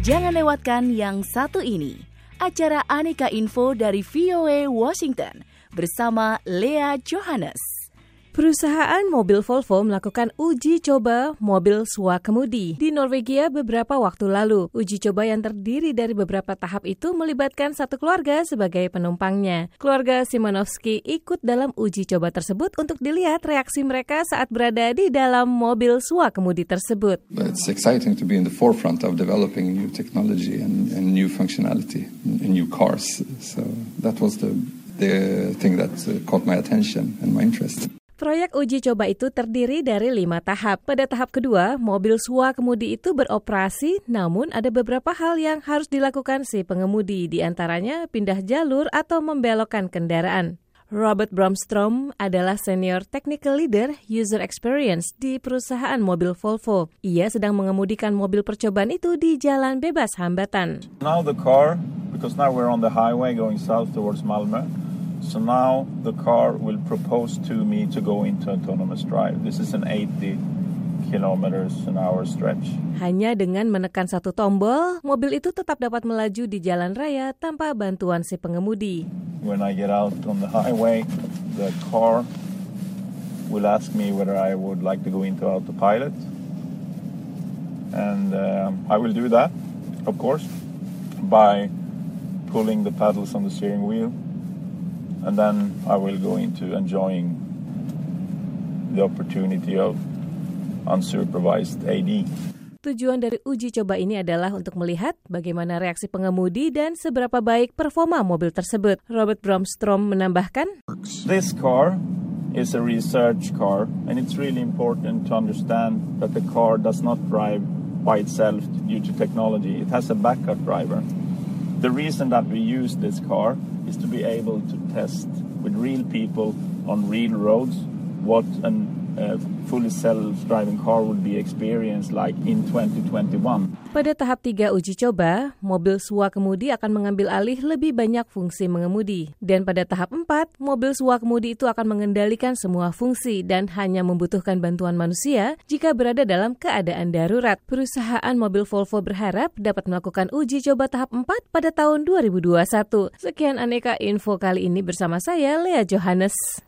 Jangan lewatkan yang satu ini, acara Aneka Info dari VOA Washington bersama Lea Johannes. Perusahaan mobil Volvo melakukan uji coba mobil swakemudi di Norwegia beberapa waktu lalu. Uji coba yang terdiri dari beberapa tahap itu melibatkan satu keluarga sebagai penumpangnya. Keluarga Simonovsky ikut dalam uji coba tersebut untuk dilihat reaksi mereka saat berada di dalam mobil swakemudi tersebut. It's exciting to be in the forefront of developing new technology and new functionality in new cars. So that was the thing that caught my attention and my interest. Proyek uji coba itu terdiri dari 5 tahap. Pada tahap kedua, mobil swakemudi itu beroperasi, namun ada beberapa hal yang harus dilakukan si pengemudi, di antaranya pindah jalur atau membelokkan kendaraan. Robert Bromstrom adalah Senior Technical Leader User Experience di perusahaan mobil Volvo. Ia sedang mengemudikan mobil percobaan itu di jalan bebas hambatan. Now the car, because now we're on the highway going south towards Malmö. So now the car will propose to me to go into autonomous drive. This is an 80 kilometers an hour stretch. Hanya dengan menekan satu tombol, mobil itu tetap dapat melaju di jalan raya tanpa bantuan si pengemudi. When I get out on the highway, the car will ask me whether I would like to go into autopilot. And I will do that, of course, by pulling the pedals on the steering wheel. And then I will go into enjoying the opportunity of unsupervised AD. Tujuan dari uji coba ini adalah untuk melihat bagaimana reaksi pengemudi dan seberapa baik performa mobil tersebut. Robert Bromstrom menambahkan, This car is a research car, and it's really important to understand that the car does not drive by itself due to technology. It has a backup driver. The reason that we use this car is to be able to test with real people on real roads what a fully self-driving car would be experienced like in 2021. Pada tahap 3 uji coba, mobil swakemudi akan mengambil alih lebih banyak fungsi mengemudi. Dan pada tahap 4, mobil swakemudi itu akan mengendalikan semua fungsi dan hanya membutuhkan bantuan manusia jika berada dalam keadaan darurat. Perusahaan mobil Volvo berharap dapat melakukan uji coba tahap 4 pada tahun 2021. Sekian Aneka Info kali ini bersama saya, Lea Johannes.